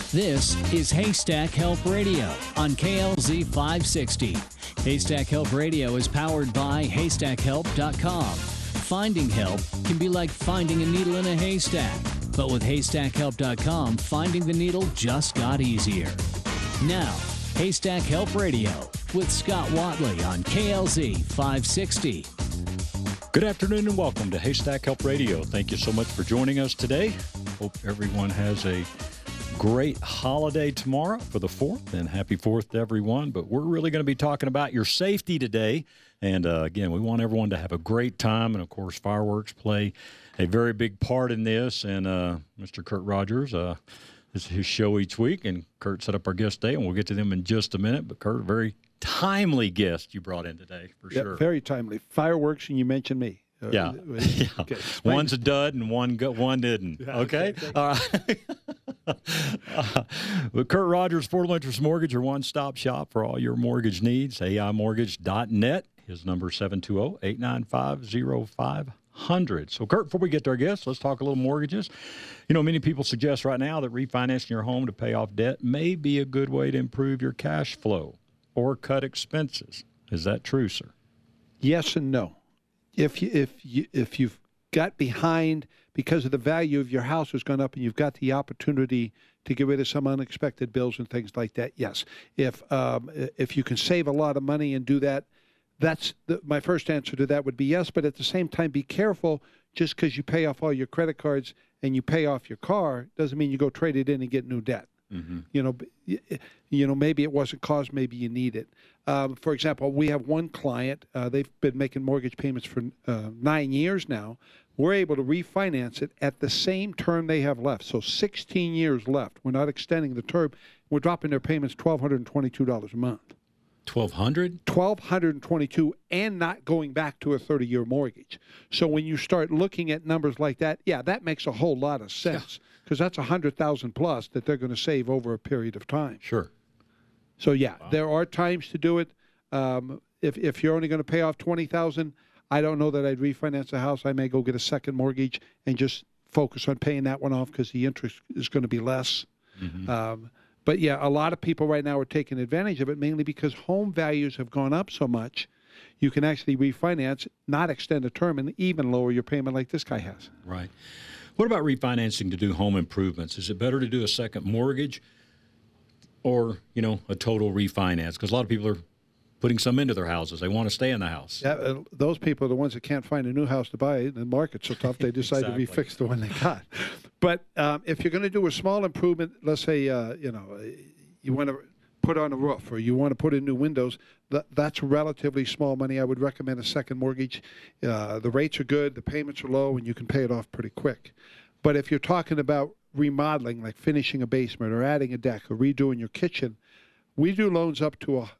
This is Haystack Help Radio on KLZ 560. Haystack Help Radio is powered by HaystackHelp.com. Finding help can be like finding a needle in a haystack. But with HaystackHelp.com, finding the needle just got easier. Now, Haystack Help Radio with Scott Watley on KLZ 560. Good afternoon and welcome to Haystack Help Radio. Thank you so much for joining us today. Hope everyone has a great holiday tomorrow for the 4th, and happy 4th to everyone. But we're really going to be talking about your safety today. And again, we want everyone to have a great time. And of course, fireworks play a very big part in this. And Mr. Kurt Rogers, this is his show each week. And Kurt set up our guest day, and we'll get to them in just a minute. But Kurt, very timely guest you brought in today, for sure. Very timely. Fireworks, and you mentioned me. Yeah. Okay. One's a dud and one didn't. Yeah, okay? All right. With Kurt Rogers, Affordable Interest Mortgage, your one-stop shop for all your mortgage needs. AImortgage.net. His number is 720-895-0500. So, Kurt, before we get to our guests, let's talk a little mortgages. You know, many people suggest right now that refinancing your home to pay off debt may be a good way to improve your cash flow or cut expenses. Is that true, sir? Yes and no. If you've got behind because of the value of your house has gone up and you've got the opportunity to get rid of some unexpected bills and things like that, yes. If you can save a lot of money and do that, my first answer to that would be yes. But at the same time, be careful. Just because you pay off all your credit cards and you pay off your car doesn't mean you go trade it in and get new debt. Mm-hmm. You know, maybe it wasn't caused, maybe you need it. For example, we have one client, they've been making mortgage payments for 9 years now. We're able to refinance it at the same term they have left. So 16 years left. We're not extending the term. We're dropping their payments $1,222 a month. $1,200? $1,222, and not going back to a 30-year mortgage. So when you start looking at numbers like that, yeah, that makes a whole lot of sense. Because that's $100,000 plus that they're going to save over a period of time. Sure. So yeah, Wow. There are times to do it. If you're only going to pay off $20,000, I don't know that I'd refinance a house. I may go get a second mortgage and just focus on paying that one off because the interest is going to be less. Mm-hmm. But yeah, a lot of people right now are taking advantage of it mainly because home values have gone up so much. You can actually refinance, not extend a term, and even lower your payment like this guy has. Right. What about refinancing to do home improvements? Is it better to do a second mortgage or, a total refinance? Because a lot of people are putting some into their houses. They want to stay in the house. Yeah, those people are the ones that can't find a new house to buy. The market's so tough, they decide Exactly. to refix the one they got. But if you're going to do a small improvement, let's say, you want to put on a roof or you want to put in new windows, that's relatively small money. I would recommend a second mortgage. The rates are good, the payments are low, and you can pay it off pretty quick. But if you're talking about remodeling, like finishing a basement or adding a deck or redoing your kitchen, we do loans up to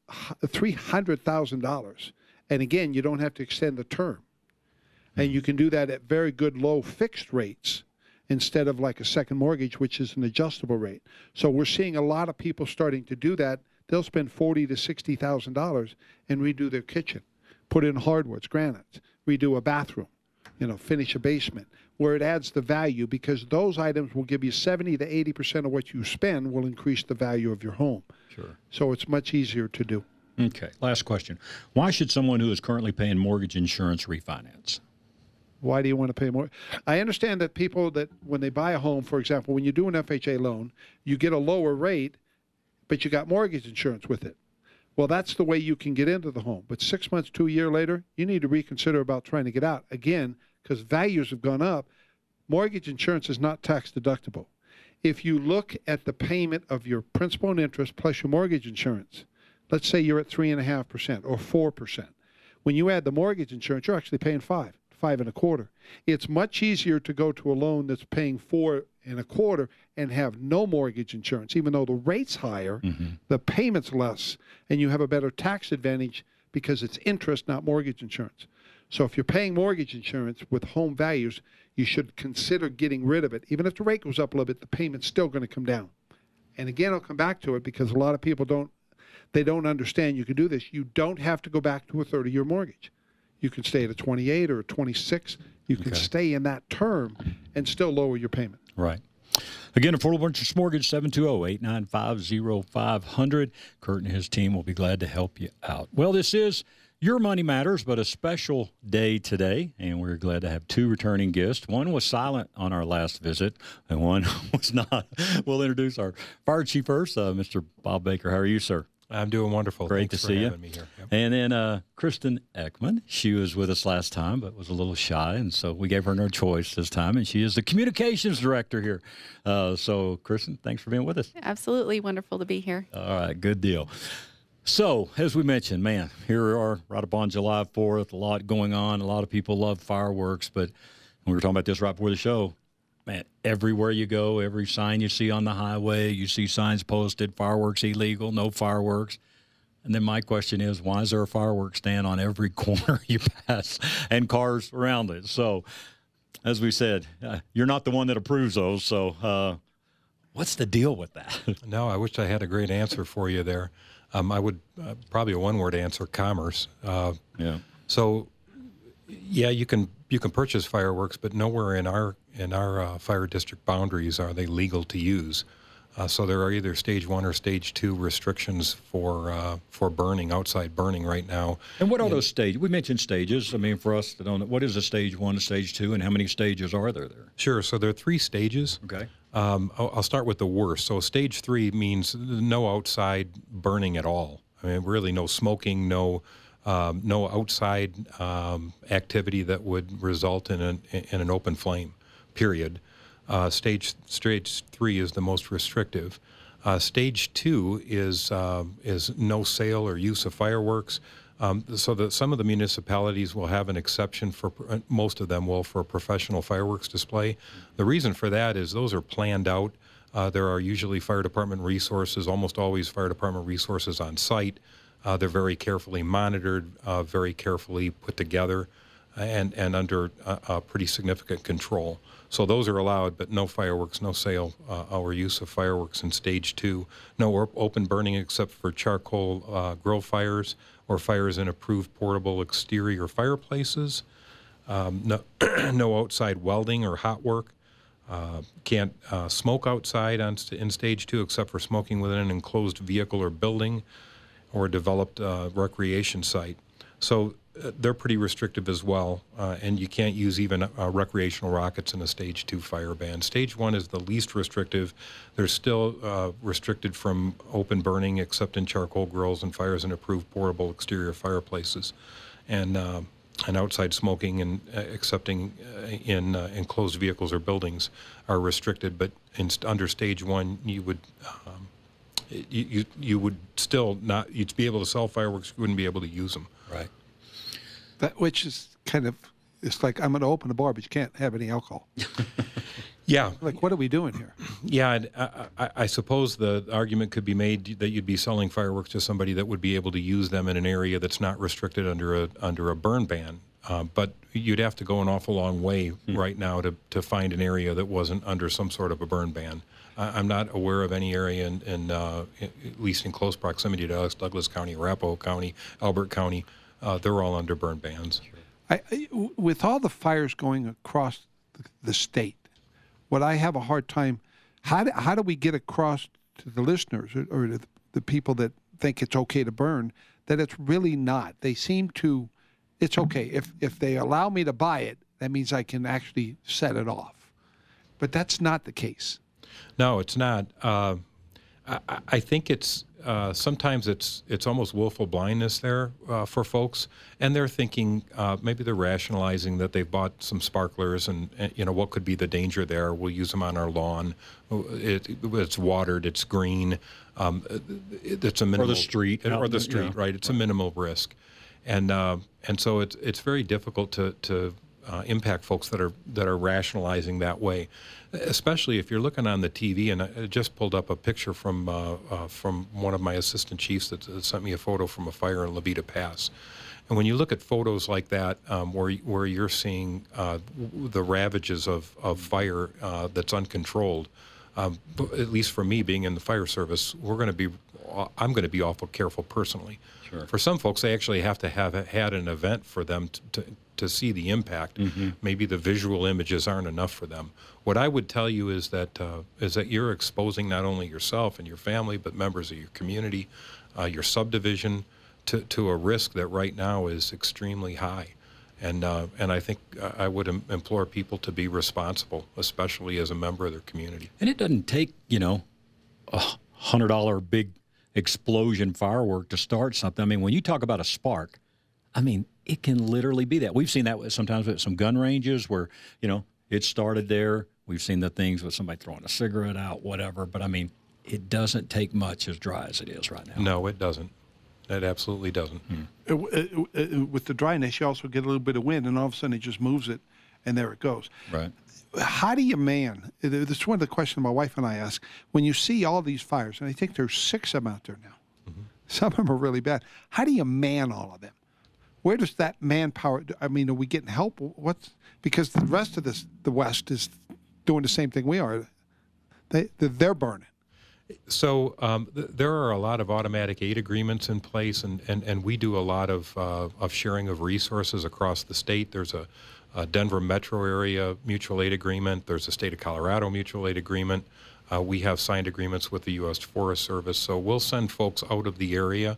$300,000. And again, you don't have to extend the term. And you can do that at very good low fixed rates instead of like a second mortgage, which is an adjustable rate. So we're seeing a lot of people starting to do that. They'll spend $40,000 to $60,000 and redo their kitchen, put in hardwoods, granites, redo a bathroom, finish a basement, where it adds the value because those items will give you 70 to 80% of what you spend will increase the value of your home. Sure. So it's much easier to do. Okay. Last question. Why should someone who is currently paying mortgage insurance refinance? Why do you want to pay more? I understand that people that when they buy a home, for example, when you do an FHA loan, you get a lower rate, but you got mortgage insurance with it. Well, that's the way you can get into the home. But 6 months to a year later, you need to reconsider about trying to get out. Again, because values have gone up, mortgage insurance is not tax deductible. If you look at the payment of your principal and interest plus your mortgage insurance, let's say you're at 3.5% or 4%. When you add the mortgage insurance, you're actually paying 5.25%. It's much easier to go to a loan that's paying 4.25% and have no mortgage insurance, even though the rate's higher, the payment's less, and you have a better tax advantage because it's interest, not mortgage insurance. So if you're paying mortgage insurance with home values, you should consider getting rid of it. Even if the rate goes up a little bit, the payment's still going to come down. And again, I'll come back to it because a lot of people don't understand you can do this. You don't have to go back to a 30-year mortgage. You can stay at a 28 or a 26. You can stay in that term and still lower your payment. Right. Again, Affordable Interest Mortgage, 720-895-0500. Kurt and his team will be glad to help you out. Well, this is Your Money Matters, but a special day today, and we're glad to have two returning guests. One was silent on our last visit, and one was not. We'll introduce our fire chief first, Mr. Bob Baker. How are you, sir? I'm doing wonderful. Great Thanks to for see you. having me here. Yep. And then Kristen Ekman. She was with us last time, but was a little shy, and so we gave her no choice this time, and she is the communications director here. So, Kristen, thanks for being with us. Absolutely wonderful to be here. All right, good deal. So, as we mentioned, man, here we are right upon July 4th, a lot going on. A lot of people love fireworks, but we were talking about this right before the show. Man, everywhere you go, every sign you see on the highway, you see signs posted, fireworks illegal, no fireworks. And then my question is, why is there a fireworks stand on every corner you pass and cars around it? So, as we said, you're not the one that approves those. So, what's the deal with that? No, I wish I had a great answer for you there. I would probably a one-word answer: commerce. Yeah. So, yeah, you can purchase fireworks, but nowhere in our fire district boundaries are they legal to use. So there are either stage 1 or stage 2 restrictions for burning, outside burning right now. And what are those stages? We mentioned stages. I mean, for us that don't know, what is a stage 1, a stage 2, and how many stages are there? Sure. So there are 3 stages. Okay. I'll start with the worst. So stage 3 means no outside burning at all. I mean, really no smoking, no outside activity that would result in an open flame, period. Stage 3 is the most restrictive. Stage 2 is no sale or use of fireworks. So that some of the municipalities will have an exception for most of them will for a professional fireworks display. The reason for that is those are planned out. There are usually fire department resources, almost always fire department resources on site. They're very carefully monitored, very carefully put together, and under pretty significant control. So those are allowed, but no fireworks, no sale or use of fireworks in stage 2. No open burning except for charcoal grill fires or fires in approved portable exterior fireplaces. No outside welding or hot work. Can't smoke outside in stage 2 except for smoking within an enclosed vehicle or building or a developed recreation site. So they're pretty restrictive as well, and you can't use even recreational rockets in a stage 2 fire ban. Stage 1 is the least restrictive. They're still restricted from open burning except in charcoal grills and fires in approved portable exterior fireplaces, and outside smoking and excepting in enclosed vehicles or buildings are restricted. But under stage 1, you would you would still not, you'd be able to sell fireworks, you wouldn't be able to use them. Right. That, which is kind of, it's like I'm going to open a bar, but you can't have any alcohol. Yeah. Like, what are we doing here? Yeah, I suppose the argument could be made that you'd be selling fireworks to somebody that would be able to use them in an area that's not restricted under a burn ban. But you'd have to go an awful long way right now to find an area that wasn't under some sort of a burn ban. I'm not aware of any area at least in close proximity to us, Douglas County, Arapahoe County, Elbert County. They're all under burn bans. With all the fires going across the state, what I have a hard time, how do we get across to the listeners or the people that think it's okay to burn that it's really not? They seem to, it's okay. If they allow me to buy it, that means I can actually set it off. But that's not the case. No, it's not. I think it's sometimes it's almost willful blindness there for folks, and they're thinking maybe they're rationalizing that they've bought some sparklers and what could be the danger there. We'll use them on our lawn. It's watered. It's green. It's a minimal, or the street, right? It's a minimal risk, and so it's very difficult to impact folks that are rationalizing that way, especially if you're looking on the TV. And I just pulled up a picture from one of my assistant chiefs that sent me a photo from a fire in Levita Pass. And when you look at photos like that, where you're seeing the ravages of fire that's uncontrolled, But at least for me, being in the fire service, I'm going to be awful careful personally. Sure. For some folks, they actually have to have had an event for them to see the impact. Maybe the visual images aren't enough for them. What I would tell you is that you're exposing not only yourself and your family, but members of your community, your subdivision, to a risk that right now is extremely high. And I think I would implore people to be responsible, especially as a member of their community. And it doesn't take, a $100 big explosion firework to start something. I mean, when you talk about a spark, I mean, it can literally be that. We've seen that sometimes at some gun ranges where, it started there. We've seen the things with somebody throwing a cigarette out, whatever. But, I mean, it doesn't take much as dry as it is right now. No, it doesn't. It absolutely doesn't. With the dryness, you also get a little bit of wind, and all of a sudden it just moves it, and there it goes. Right. How do you man? This is one of the questions my wife and I ask. When you see all these fires, and I think there's 6 of them out there now. Some of them are really bad. How do you man all of them? Where does that manpower? I mean, are we getting help? Because the rest of the West is doing the same thing we are. They're burning. So there are a lot of automatic aid agreements in place, and we do a lot of sharing of resources across the state. There's a Denver metro area mutual aid agreement. There's a state of Colorado mutual aid agreement. We have signed agreements with the U.S. Forest Service. So we'll send folks out of the area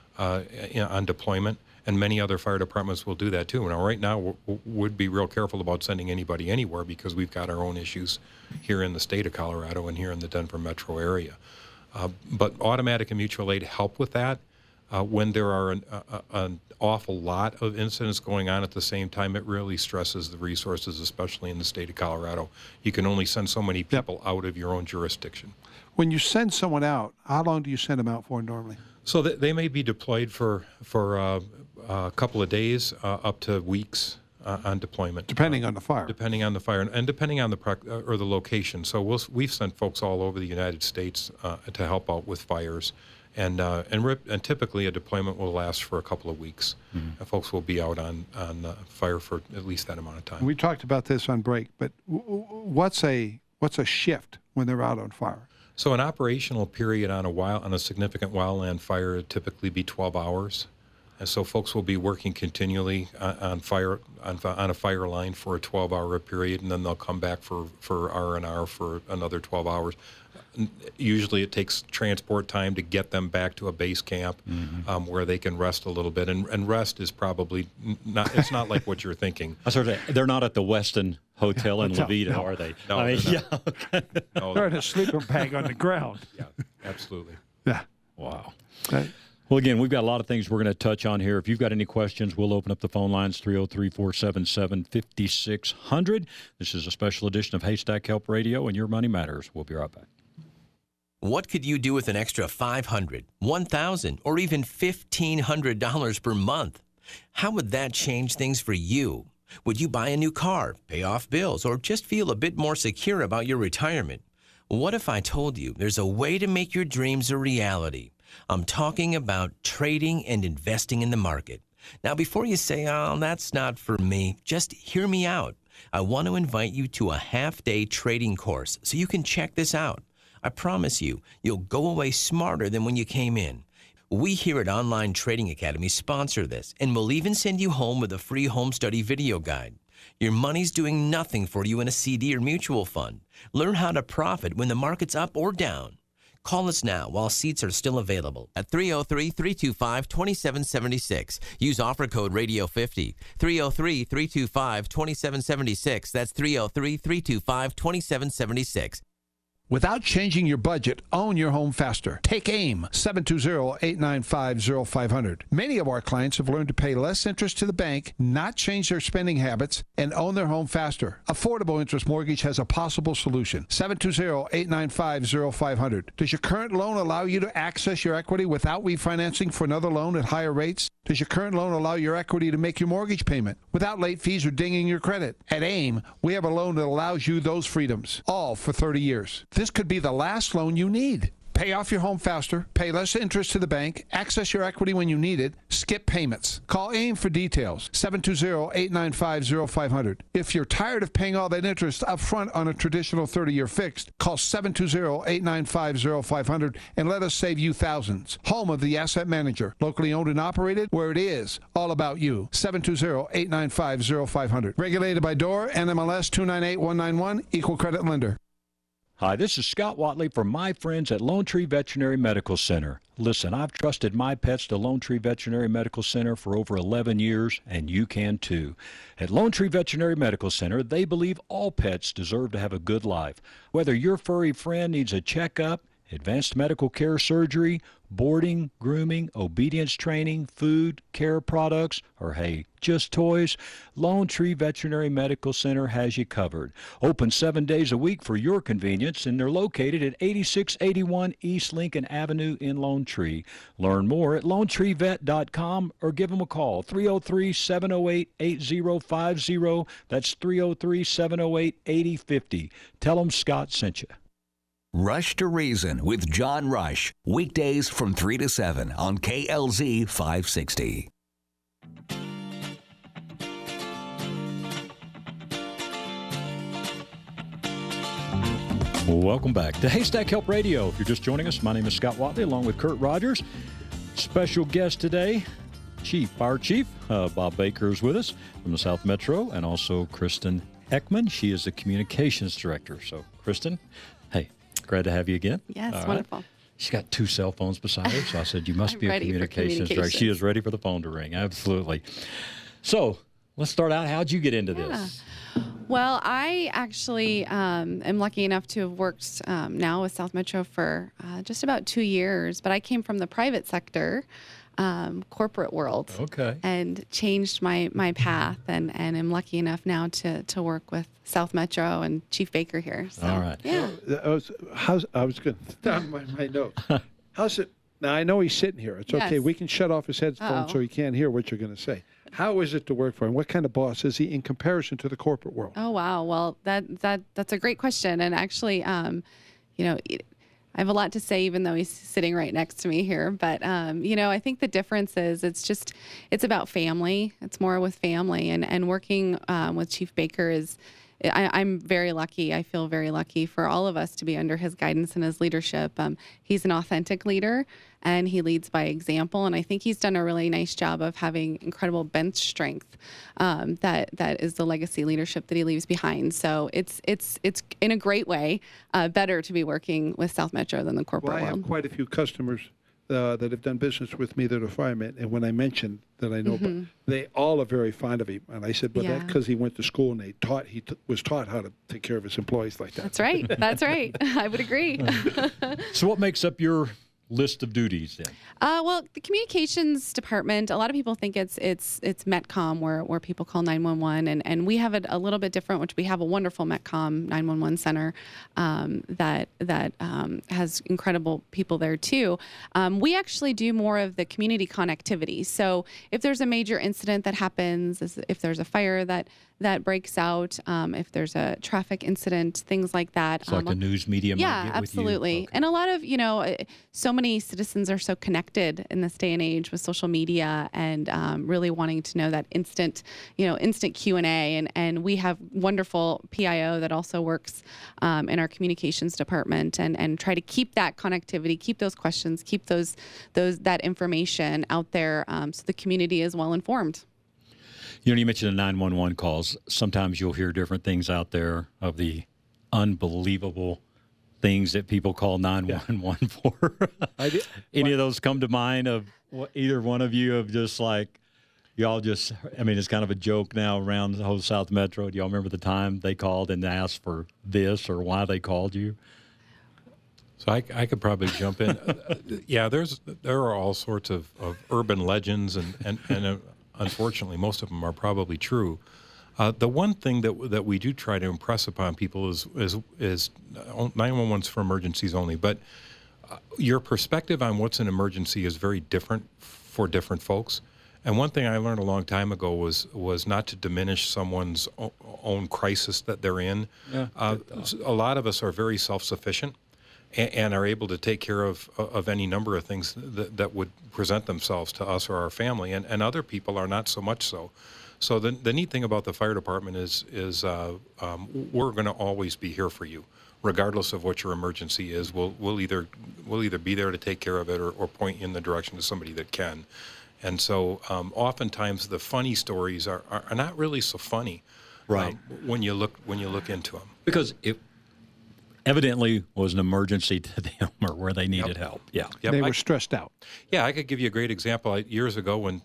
on deployment, and many other fire departments will do that too. Now, right now, we'd be real careful about sending anybody anywhere because we've got our own issues here in the state of Colorado and here in the Denver metro area. But automatic and mutual aid help with that. When there are an awful lot of incidents going on at the same time, it really stresses the resources, especially in the state of Colorado. You can only send so many people out of your own jurisdiction. When you send someone out, how long do you send them out for normally? So they may be deployed for a couple of days, up to weeks on deployment. Depending on the fire. Depending on the fire and depending on the location. So we've sent folks all over the United States to help out with fires. And typically a deployment will last for a couple of weeks. Folks will be out on fire for at least that amount of time. We talked about this on break, but what's a shift when they're out on fire? So an operational period on a significant wildland fire would typically be 12 hours. And so folks will be working continually on a fire line for a 12-hour period, and then they'll come back for R&R for another 12 hours. Usually it takes transport time to get them back to a base camp where they can rest a little bit. And rest is probably not, it's not like what you're thinking. They're not at the Westin Hotel in Levita, are they? No, No, they're in a sleeper bag on the ground. Yeah, absolutely. Yeah. Wow. Right. Well, again, we've got a lot of things we're going to touch on here. If you've got any questions, we'll open up the phone lines, 303-477-5600. This is a special edition of Haystack Help Radio, and Your Money Matters. We'll be right back. What could you do with an extra $500, $1,000, or even $1,500 per month? How would that change things for you? Would you buy a new car, pay off bills, or just feel a bit more secure about your retirement? What if I told you there's a way to make your dreams a reality? I'm talking about trading and investing in the market. Now, before you say, oh, that's not for me, just hear me out. I want to invite you to a half-day trading course so you can check this out. I promise you, you'll go away smarter than when you came in. We here at Online Trading Academy sponsor this, and we'll even send you home with a free home study video guide. Your money's doing nothing for you in a CD or mutual fund. Learn how to profit when the market's up or down. Call us now while seats are still available at 303-325-2776. Use offer code radio50. 303-325-2776. That's 303-325-2776. Without changing your budget, own your home faster. Take AIM, 720-895-0500. Many of our clients have learned to pay less interest to the bank, not change their spending habits, and own their home faster. Affordable Interest Mortgage has a possible solution. 720-895-0500. Does your current loan allow you to access your equity without refinancing for another loan at higher rates? Does your current loan allow your equity to make your mortgage payment without late fees or dinging your credit? At AIM, we have a loan that allows you those freedoms, all for 30 years. This could be the last loan you need. Pay off your home faster, pay less interest to the bank, access your equity when you need it, skip payments. Call AIM for details, 720-895-0500. If you're tired of paying all that interest up front on a traditional 30-year fixed, call 720-895-0500 and let us save you thousands. Home of the Asset Manager, locally owned and operated, where it is all about you. 720-895-0500. Regulated by DOR, NMLS 298191, Equal Credit Lender. Hi, this is Scott Watley from my friends at Lone Tree Veterinary Medical Center. Listen, I've trusted my pets to Lone Tree Veterinary Medical Center for over 11 years, and you can too. At Lone Tree Veterinary Medical Center, they believe all pets deserve to have a good life. Whether your furry friend needs a checkup, advanced medical care surgery, boarding, grooming, obedience training, food, care products, or hey, just toys, Lone Tree Veterinary Medical Center has you covered. Open 7 days a week for your convenience, and they're located at 8681 East Lincoln Avenue in Lone Tree. Learn more at LoneTreeVet.com or give them a call, 303-708-8050. That's 303-708-8050. Tell them Scott sent you. Rush to Reason with John Rush. Weekdays from 3 to 7 on KLZ 560. Welcome back to Haystack Help Radio. If you're just joining us, my name is Scott Watley along with Kurt Rogers. Special guest today, Fire Chief Bob Baker is with us from the South Metro, and also Kristen Ekman. She is the Communications Director. So, Kristen, hey. Glad to have you again. Yes, all wonderful. Right. She's got 2 cell phones beside her, so I said, you must be a communications director. She is ready for the phone to ring. Absolutely. So let's start out. How'd you get into this? Well, I actually am lucky enough to have worked now with South Metro for just about 2 years, but I came from the private sector, corporate world, and changed my path, and am lucky enough now to work with South Metro and Chief Baker here. So, all right. Yeah. I was going to down my notes. How's it? Now, I know he's sitting here. It's okay. Yes. We can shut off his headphones so he can't hear what you're going to say. How is it to work for him? What kind of boss is he in comparison to the corporate world? Oh, wow. Well, that's a great question. And actually, I have a lot to say, even though he's sitting right next to me here. But, I think the difference is it's about family. It's more with family. And working with Chief Baker I'm very lucky. I feel very lucky for all of us to be under his guidance and his leadership. He's an authentic leader, and he leads by example. And I think he's done a really nice job of having incredible bench strength. That is the legacy leadership that he leaves behind. So it's in a great way better to be working with South Metro than the corporate world. I have quite a few customers that have done business with me that are firemen, and when I mentioned that I know, but they all are very fond of him. And I said, well, that's because he went to school and he was taught how to take care of his employees like that. That's right. That's right. I would agree. So what makes up your list of duties then? Well, the communications department, a lot of people think it's Metcom, where people call 911, and we have it a little bit different, which we have a wonderful Metcom 911 center that has incredible people there too. We actually do more of the community connectivity. So if there's a major incident that happens, if there's a fire that breaks out, if there's a traffic incident, things like that. It's like a news media. Yeah, absolutely. Okay. And a lot of, so many citizens are so connected in this day and age with social media, and really wanting to know that instant Q&A. And we have wonderful PIO that also works in our communications department, and try to keep that connectivity, keep those questions, keep that information out there, so the community is well informed. You mentioned the 911 calls. Sometimes you'll hear different things out there of the unbelievable things that people call 911 for. Any of those come to mind of either one of you of just like, y'all just, it's kind of a joke now around the whole South Metro. Do y'all remember the time they called and asked for this or why they called you? So I could probably jump in. There are all sorts of urban legends, and unfortunately, most of them are probably true. The one thing that we do try to impress upon people is 911's for emergencies only, but your perspective on what's an emergency is very different for different folks. And one thing I learned a long time ago was not to diminish someone's own crisis that they're in. Yeah. A lot of us are very self-sufficient. and are able to take care of any number of things that would present themselves to us or our family, and other people are not so much so. So the neat thing about the fire department is we're going to always be here for you, regardless of what your emergency is. We'll either be there to take care of it or point you in the direction of somebody that can. And so oftentimes the funny stories are not really so funny, right? When you look into them, because it evidently was an emergency to them or where they needed help. Yeah, they were stressed out. Yeah, I could give you a great example. Years ago, when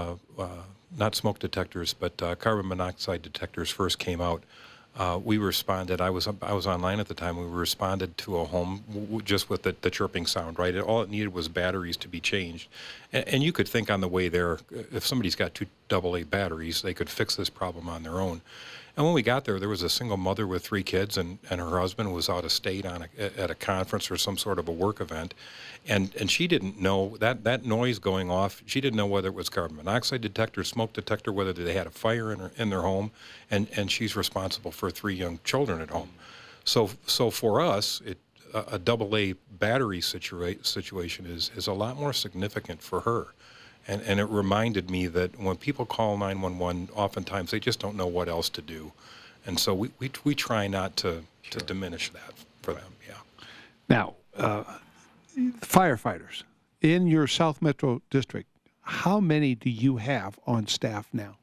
not smoke detectors, but carbon monoxide detectors first came out, we responded. I was online at the time. We responded to a home just with the chirping sound. Right, all it needed was batteries to be changed, and you could think on the way there, if somebody's got 2 AA batteries, they could fix this problem on their own. And when we got there was a single mother with 3 kids, and her husband was out of state at a conference or some sort of a work event, and she didn't know that noise going off. She didn't know whether it was carbon monoxide detector, smoke detector, whether they had a fire in their home, and she's responsible for 3 young children at home. So for us, a AA battery situation is a lot more significant for her. And it reminded me that when people call 911, oftentimes they just don't know what else to do. And so we try not to diminish that for them, yeah. Now, firefighters, in your South Metro District, how many do you have on staff now?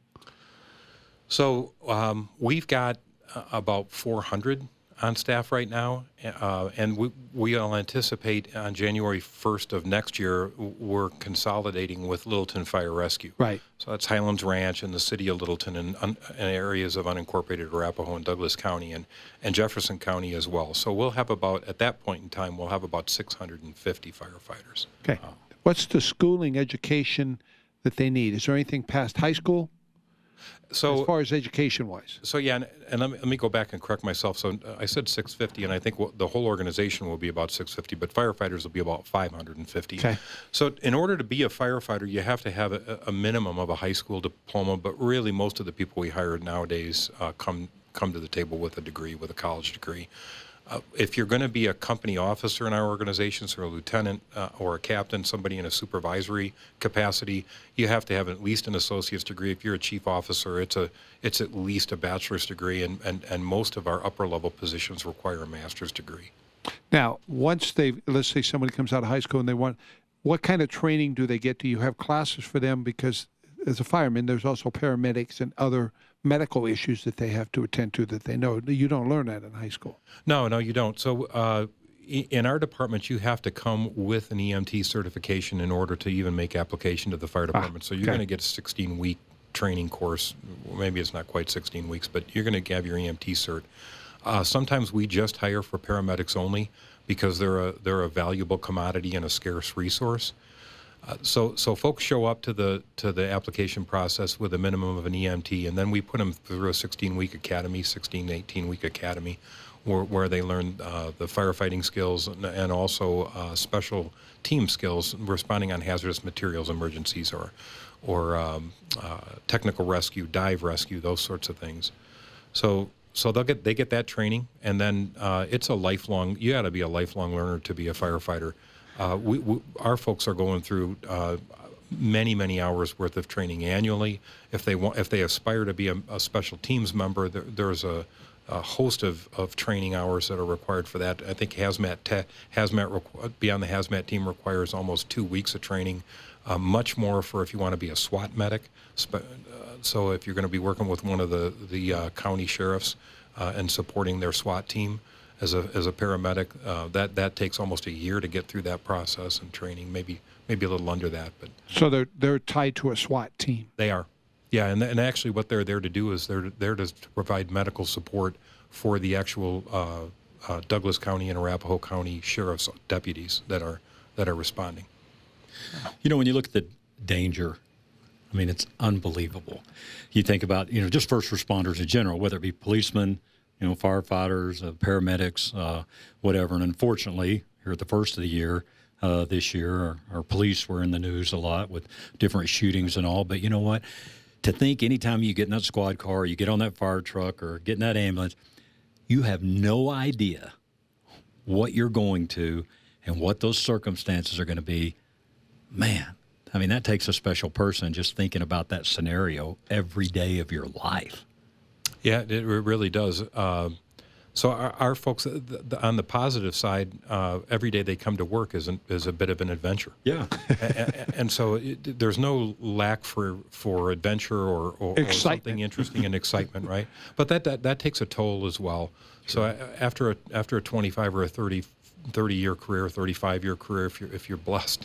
So we've got about 400 on staff right now, and we'll anticipate on January 1st of next year, we're consolidating with Littleton Fire Rescue. Right. So that's Highlands Ranch and the city of Littleton and areas of unincorporated Arapahoe and Douglas County and Jefferson County as well. So we'll have at that point in time, we'll have about 650 firefighters. Okay. What's the schooling education that they need? Is there anything past high school? So, as far as education-wise. So, yeah, and let me go back and correct myself. So I said 650, and I think the whole organization will be about 650, but firefighters will be about 550. Okay. So in order to be a firefighter, you have to have a minimum of a high school diploma, but really most of the people we hire nowadays come to the table with a degree, with a college degree. If you're going to be a company officer in our organization, so a lieutenant or a captain, somebody in a supervisory capacity, you have to have at least an associate's degree. If you're a chief officer, it's at least a bachelor's degree, and most of our upper level positions require a master's degree. Now, once let's say somebody comes out of high school and they want, what kind of training do they get? Do you have classes for them? Because as a fireman, there's also paramedics and other medical issues that they have to attend to that they know. You don't learn that in high school. No, you don't. So in our department, you have to come with an EMT certification in order to even make application to the fire department. So you're going to get a 16-week training course. Maybe it's not quite 16 weeks, but you're going to have your EMT cert. Sometimes we just hire for paramedics only because they're a valuable commodity and a scarce resource. So folks show up to the application process with a minimum of an EMT, and then we put them through a 16-week academy, 18-week academy, where they learn the firefighting skills and also special team skills, responding on hazardous materials emergencies or technical rescue, dive rescue, those sorts of things. So they get that training, and then it's a lifelong. You got to be a lifelong learner to be a firefighter. Our folks are going through many hours worth of training annually. If they aspire to be a special teams member, there's a host of training hours that are required for that. I think hazmat be on the hazmat team requires almost 2 weeks of training, much more for if you want to be a SWAT medic. So if you're going to be working with one of the county sheriffs and supporting their SWAT team. As a paramedic, that takes almost a year to get through that process and training, maybe a little under that. But so they're tied to a SWAT team. They are, yeah, and actually what they're there to do is they're there to provide medical support for the actual Douglas County and Arapahoe County sheriff's deputies that are responding. You know, when you look at the danger, I mean, it's unbelievable. You think about just first responders in general, whether it be policemen, firefighters, paramedics, whatever. And unfortunately, here at the first of the year, this year, our police were in the news a lot with different shootings and all. But you know what? To think anytime you get in that squad car, you get on that fire truck or get in that ambulance, you have no idea what you're going to and what those circumstances are going to be, man, I mean, that takes a special person just thinking about that scenario every day of your life. Yeah, it really does. So our folks, on the positive side, every day they come to work is a bit of an adventure. Yeah. and so there's no lack for adventure or something interesting and excitement, right? But that takes a toll as well. Sure. So after a 25 or a 30-year career, 35-year career, if you're blessed,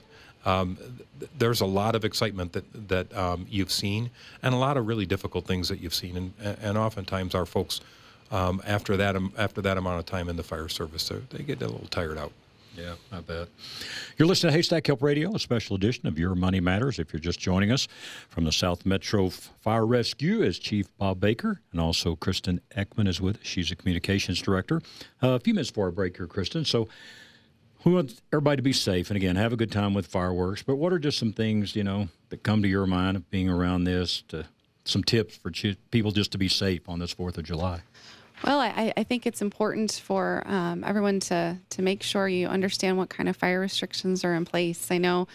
there's a lot of excitement that you've seen, and a lot of really difficult things that you've seen, and oftentimes our folks, after that amount of time in the fire service, they get a little tired out. Yeah, I bet. You're listening to Haystack Help Radio, a special edition of Your Money Matters. If you're just joining us, from the South Metro Fire Rescue is Chief Bob Baker, and also Kristen Ekman is with us. She's a communications director. A few minutes before our break here, Kristen. So we want everybody to be safe, and again, have a good time with fireworks. But what are just some things, that come to your mind of being around this, some tips for people just to be safe on this 4th of July? Well, I think it's important for everyone to make sure you understand what kind of fire restrictions are in place. I know,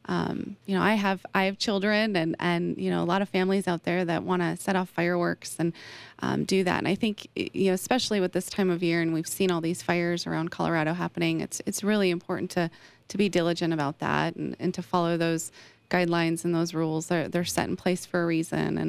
I have children and a lot of families out there that want to set off fireworks and do that. And I think, especially with this time of year, and we've seen all these fires around Colorado happening, it's really important to be diligent about that and to follow those guidelines and those rules. They're set in place for a reason,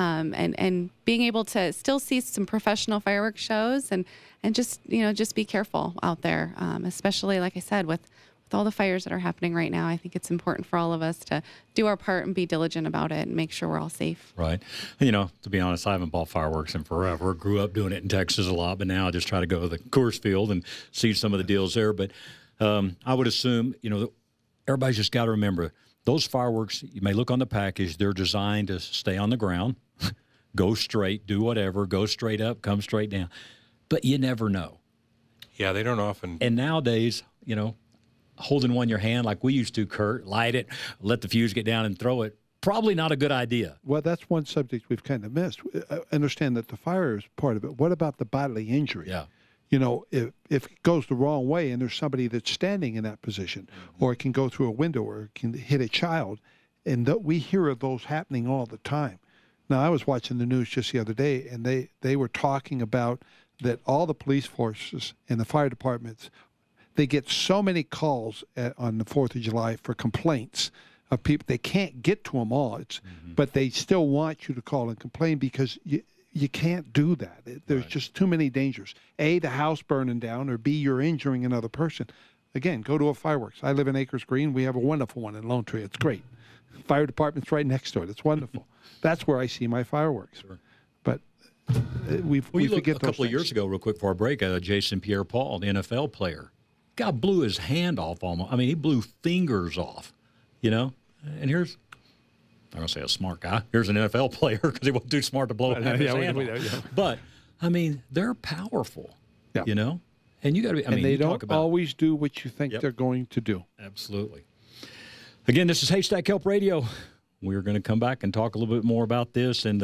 and being able to still see some professional fireworks shows and just be careful out there, especially like I said with all the fires that are happening right now. I think it's important for all of us to do our part and be diligent about it and make sure we're all safe. Right. To be honest, I haven't bought fireworks in forever. Grew up doing it in Texas a lot, but now I just try to go to the Coors Field and see some of the deals there. But I would assume, everybody's just got to remember, those fireworks, you may look on the package, they're designed to stay on the ground, go straight, do whatever, go straight up, come straight down. But you never know. Yeah, they don't often. And nowadays, holding one in your hand like we used to, Kurt, light it, let the fuse get down and throw it, probably not a good idea. Well, that's one subject we've kind of missed. I understand that the fire is part of it. What about the bodily injury? Yeah. If it goes the wrong way and there's somebody that's standing in that position, or it can go through a window, or it can hit a child, and we hear of those happening all the time. Now, I was watching the news just the other day, and they were talking about that all the police forces and the fire departments, they get so many calls on the 4th of July for complaints of people. They can't get to them all, but they still want you to call and complain because you can't do that. There's just too many dangers. A, the house burning down, or B, you're injuring another person. Again, go to a fireworks. I live in Acres Green. We have a wonderful one in Lone Tree. It's great. Fire department's right next to it. It's wonderful. That's where I see my fireworks. Sure. But we forget those a couple of years ago, real quick before our break, Jason Pierre-Paul, the NFL player, guy blew his hand off almost. I mean, he blew fingers off, And here's, I'm going to say a smart guy. Here's an NFL player because he wasn't too smart to blow his hand off. But, I mean, they're powerful, And you got to be, and they don't always do what you think they're going to do. Absolutely. Again, this is Haystack Help Radio. We're going to come back and talk a little bit more about this. And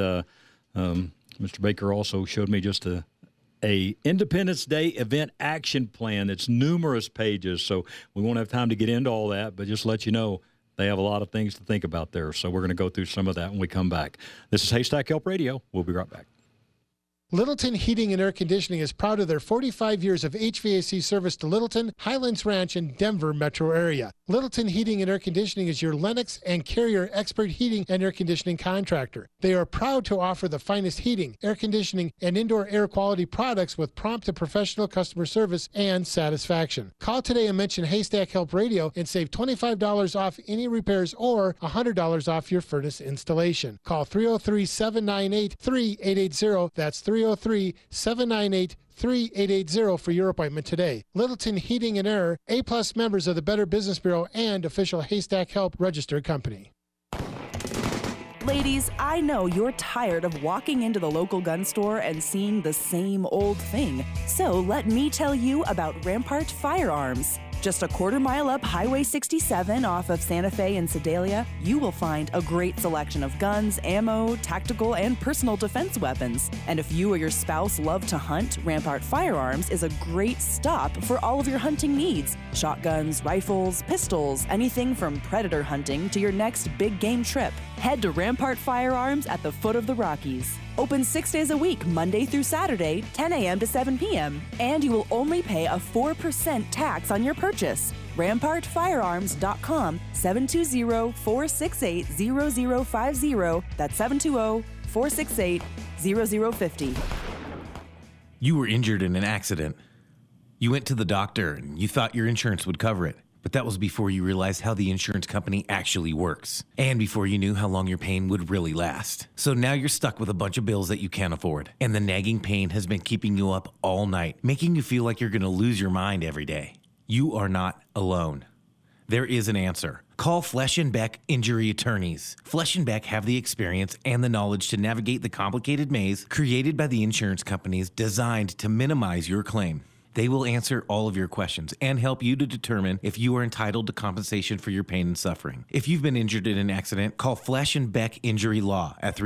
Mr. Baker also showed me just a Independence Day event action plan that's numerous pages. So we won't have time to get into all that, but just let you know, they have a lot of things to think about there. So we're going to go through some of that when we come back. This is Haystack Help Radio. We'll be right back. Littleton Heating and Air Conditioning is proud of their 45 years of HVAC service to Littleton, Highlands Ranch, and Denver metro area. Littleton Heating and Air Conditioning is your Lennox and Carrier expert heating and air conditioning contractor. They are proud to offer the finest heating, air conditioning, and indoor air quality products with prompt and professional customer service and satisfaction. Call today and mention Haystack Help Radio and save $25 off any repairs or $100 off your furnace installation. Call 303-798-3880. That's 303-798-3880 for your appointment today. Littleton Heating and Air, A-plus members of the Better Business Bureau and official Haystack Help registered company. Ladies, I know you're tired of walking into the local gun store and seeing the same old thing. So let me tell you about Rampart Firearms. Just a quarter mile up Highway 67 off of Santa Fe and Sedalia, you will find a great selection of guns, ammo, tactical, and personal defense weapons. And if you or your spouse love to hunt, Rampart Firearms is a great stop for all of your hunting needs. Shotguns, rifles, pistols, anything from predator hunting to your next big game trip. Head to Rampart Firearms at the foot of the Rockies. Open 6 days a week, Monday through Saturday, 10 a.m. to 7 p.m. And you will only pay a 4% tax on your purchase. RampartFirearms.com, 720-468-0050. That's 720-468-0050. You were injured in an accident. You went to the doctor and you thought your insurance would cover it. But that was before you realized how the insurance company actually works. And before you knew how long your pain would really last. So now you're stuck with a bunch of bills that you can't afford. And the nagging pain has been keeping you up all night, making you feel like you're going to lose your mind every day. You are not alone. There is an answer. Call Flesh & Beck Injury Attorneys. Flesh & Beck have the experience and the knowledge to navigate the complicated maze created by the insurance companies designed to minimize your claim. They will answer all of your questions and help you to determine if you are entitled to compensation for your pain and suffering. If you've been injured in an accident, call Flesh & Beck Injury Law at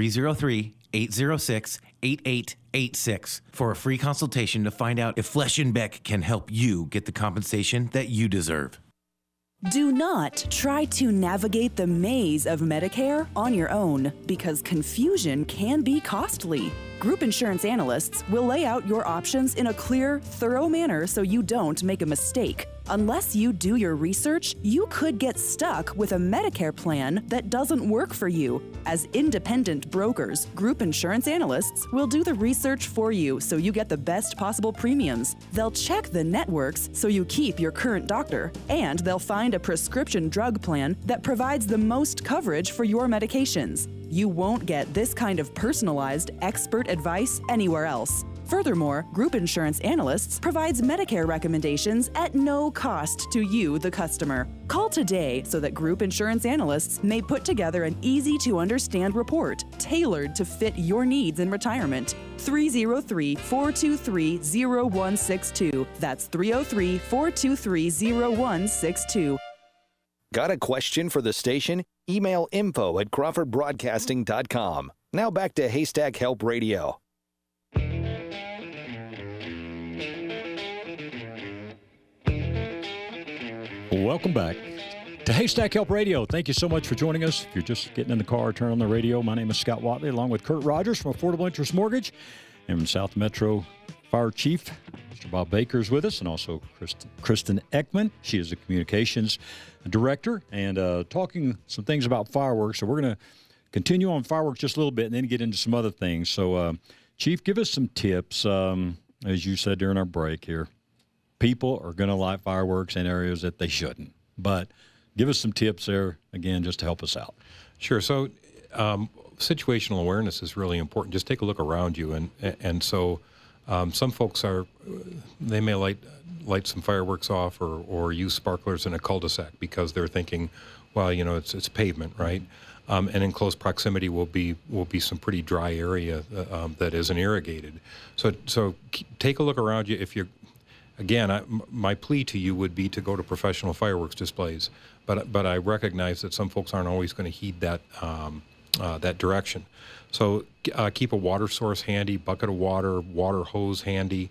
303-806-8886 for a free consultation to find out if Flesh & Beck can help you get the compensation that you deserve. Do not try to navigate the maze of Medicare on your own, because confusion can be costly. Group insurance analysts will lay out your options in a clear, thorough manner so you don't make a mistake. Unless you do your research, you could get stuck with a Medicare plan that doesn't work for you. As independent brokers, group insurance analysts will do the research for you so you get the best possible premiums. They'll check the networks so you keep your current doctor, and they'll find a prescription drug plan that provides the most coverage for your medications. You won't get this kind of personalized, expert advice anywhere else. Furthermore, Group Insurance Analysts provides Medicare recommendations at no cost to you, the customer. Call today so that Group Insurance Analysts may put together an easy-to-understand report tailored to fit your needs in retirement. 303-423-0162. That's 303-423-0162. Got a question for the station? Email info@crawfordbroadcasting.com. Now back to Haystack Help Radio. Welcome back to Haystack Help Radio. Thank you so much for joining us. If you're just getting in the car, turn on the radio. My name is Scott Watley, along with Kurt Rogers from Affordable Interest Mortgage, and from South Metro Fire Chief, Mr. Bob Baker is with us, and also Kristen Ekman. She is the communications director, and talking some things about fireworks. So we're going to continue on fireworks just a little bit and then get into some other things. So, Chief, give us some tips. As you said during our break here, people are going to light fireworks in areas that they shouldn't. But give us some tips there, again, just to help us out. Sure. So situational awareness is really important. Just take a look around you. And so some folks they may light some fireworks off or use sparklers in a cul-de-sac because they're thinking, well, it's pavement, right? And in close proximity will be some pretty dry area that isn't irrigated. So take a look around you. If you're Again, my plea to you would be to go to professional fireworks displays, but I recognize that some folks aren't always going to heed that direction. So keep a water source handy, bucket of water hose handy.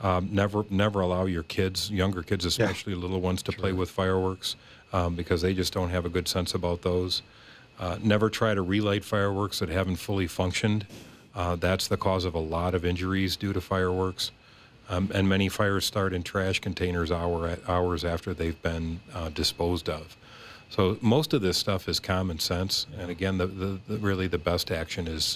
Never allow your kids, younger kids especially, little ones, to play with fireworks because they just don't have a good sense about those. Never try to relight fireworks that haven't fully functioned. That's the cause of a lot of injuries due to fireworks. And many fires start in trash containers hours after they've been disposed of. So most of this stuff is common sense. And again, really the best action is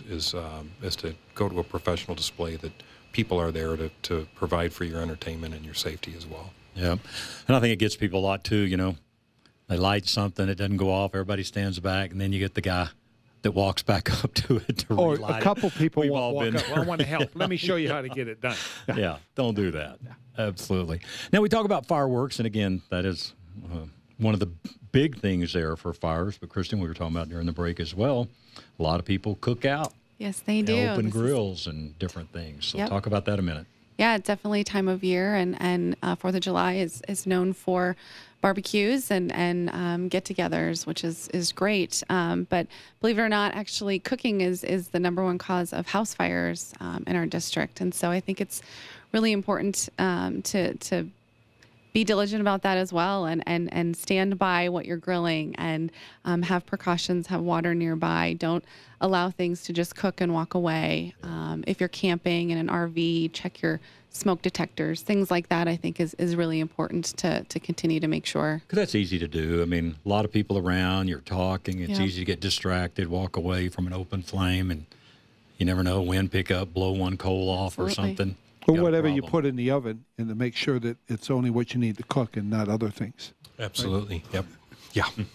to go to a professional display that people are there to provide for your entertainment and your safety as well. Yeah, and I think it gets people a lot too. They light something, it doesn't go off, everybody stands back, and then you get the guy that walks back up to it to relight it. Or a couple people walk up. Well, I want to help. Let me show you how to get it done. Yeah, don't do that. Absolutely. Now, we talk about fireworks, and again, that is one of the big things there for fires. But, Kristen, we were talking about during the break as well, a lot of people cook out. Yes, they do. Open grills and different things. So Yep. talk about that a minute. Yeah, definitely time of year, and 4th of July is known for barbecues and get-togethers, which is great. But believe it or not, actually cooking is the number one cause of house fires in our district, and so I think it's really important to be diligent about that as well, and stand by what you're grilling, and have precautions, have water nearby. Don't allow things to just cook and walk away. If you're camping in an RV, check your smoke detectors, things like that. I think is really important to continue to make sure. Because that's easy to do. I mean, a lot of people around, you're talking, it's easy to get distracted, walk away from an open flame, and you never know, wind pick up, blow one coal off or something. Or whatever you put in the oven, and to make sure that it's only what you need to cook and not other things. Absolutely. Right? Yep. Yeah.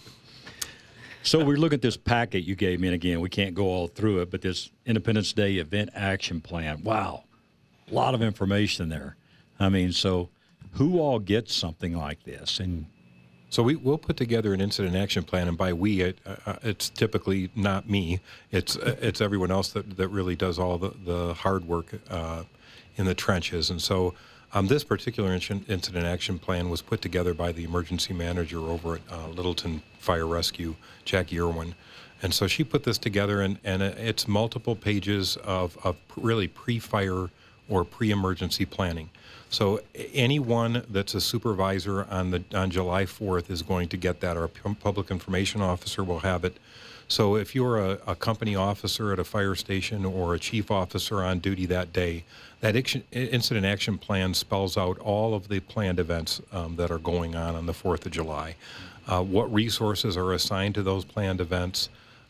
So we look at this packet you gave me, and again, we can't go all through it, but this Independence Day event action plan. Wow. A lot of information there. I mean, so who all gets something like this? And so we'll put together an incident action plan, and by we, it's typically not me. It's everyone else that really does all the hard work in the trenches. And so this particular incident action plan was put together by the emergency manager over at Littleton Fire Rescue, Jackie Irwin. And so she put this together, and it's multiple pages of really pre-fire or pre-emergency planning. So anyone that's a supervisor on July 4th is going to get that. Our public information officer will have it. So if you're a company officer at a fire station or a chief officer on duty that day, that incident action plan spells out all of the planned events that are going on the 4th of July. What resources are assigned to those planned events,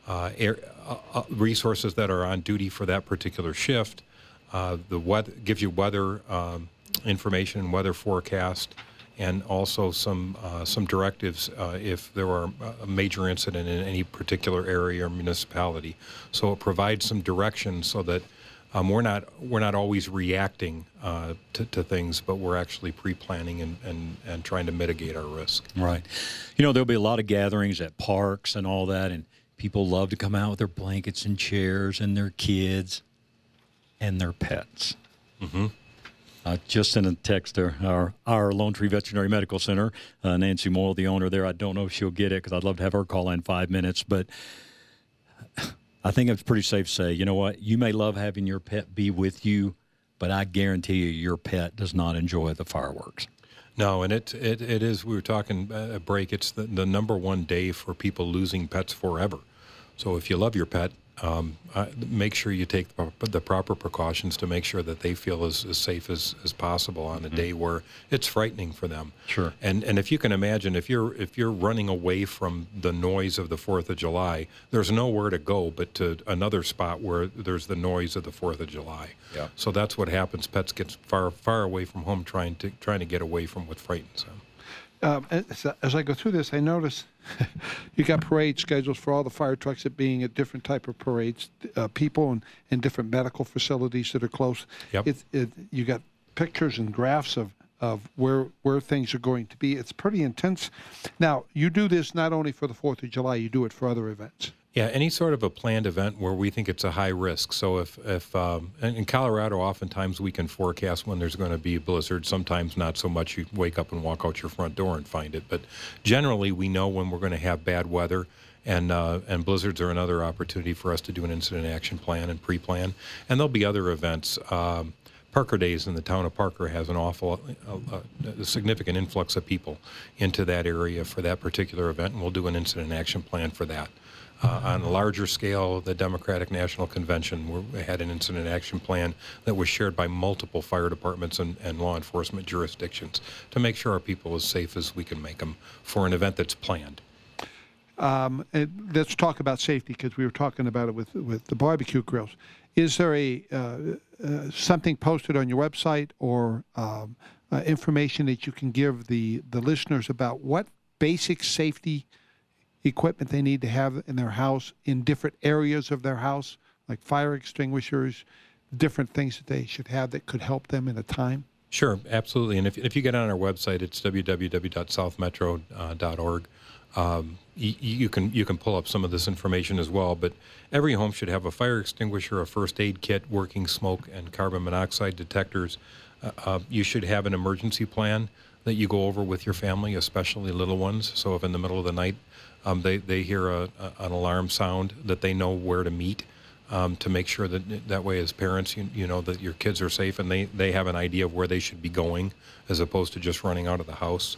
resources that are on duty for that particular shift. The weather gives you weather information and weather forecast, and also some directives if there are a major incident in any particular area or municipality. So it provides some direction so that we're not always reacting to things, but we're actually pre-planning and trying to mitigate our risk. Right. You know, there'll be a lot of gatherings at parks and all that, and people love to come out with their blankets and chairs and their kids and their pets. Mm-hmm. Just sent a text to our Lone Tree Veterinary Medical Center, Nancy Moyle, the owner there. I don't know if she'll get it because I'd love to have her call in 5 minutes, but I think it's pretty safe to say, you know what, you may love having your pet be with you, but I guarantee you your pet does not enjoy the fireworks. No, and it is, we were talking a break, it's the number one day for people losing pets forever. So if you love your pet, make sure you take the proper precautions to make sure that they feel as safe as possible on a day where it's frightening for them. Sure. And if you can imagine, if you're running away from the noise of the 4th of July, there's nowhere to go but to another spot where there's the noise of the 4th of July. Yeah. So that's what happens. Pets get far away from home, trying to get away from what frightens them. As I go through this, I notice you got parade schedules for all the fire trucks at being at different type of parades, people in different medical facilities that are close. Yep. You got pictures and graphs of where things are going to be. It's pretty intense. Now, you do this not only for the 4th of July, you do it for other events. Yeah, any sort of a planned event where we think it's a high risk. So if in Colorado, oftentimes we can forecast when there's going to be a blizzard. Sometimes not so much. You wake up and walk out your front door and find it. But generally, we know when we're going to have bad weather, and blizzards are another opportunity for us to do an incident action plan and pre-plan. And there'll be other events. Parker Days in the town of Parker has a significant influx of people into that area for that particular event, and we'll do an incident action plan for that. On a larger scale, the Democratic National Convention, we had an incident action plan that was shared by multiple fire departments and law enforcement jurisdictions to make sure our people are as safe as we can make them for an event that's planned. Let's talk about safety, because we were talking about it with the barbecue grills. Is there something posted on your website or information that you can give the listeners about what basic safety equipment they need to have in their house, in different areas of their house, like fire extinguishers, different things that they should have that could help them in a time? Sure, absolutely. And if you get on our website, it's www.southmetro.org. You can pull up some of this information as well, but every home should have a fire extinguisher, a first aid kit, working smoke and carbon monoxide detectors, you should have an emergency plan that you go over with your family, especially little ones. So if in the middle of the night they hear an alarm sound, that they know where to meet, to make sure that way as parents, you know that your kids are safe and they have an idea of where they should be going as opposed to just running out of the house.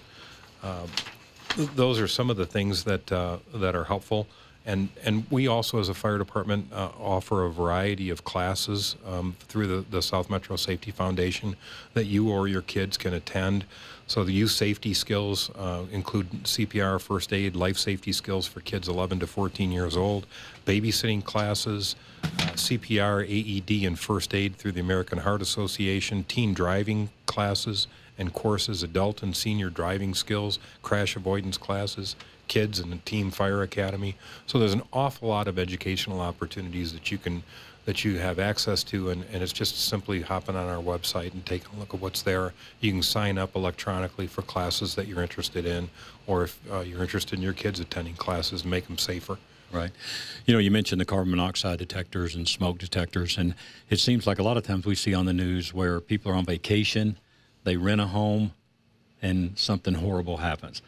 Those are some of the things that are helpful. And we also, as a fire department, offer a variety of classes through the South Metro Safety Foundation that you or your kids can attend. So the youth safety skills include CPR, first aid, life safety skills for kids 11 to 14 years old, babysitting classes, CPR, AED, and first aid through the American Heart Association, teen driving classes and courses, adult and senior driving skills, crash avoidance classes, kids and the Team Fire Academy. So there's an awful lot of educational opportunities that you have access to, and it's just simply hopping on our website and taking a look at what's there. You can sign up electronically for classes that you're interested in, or if you're interested in your kids attending classes, make them safer. Right. You know, you mentioned the carbon monoxide detectors and smoke detectors, and it seems like a lot of times we see on the news where people are on vacation, they rent a home, and something horrible happens.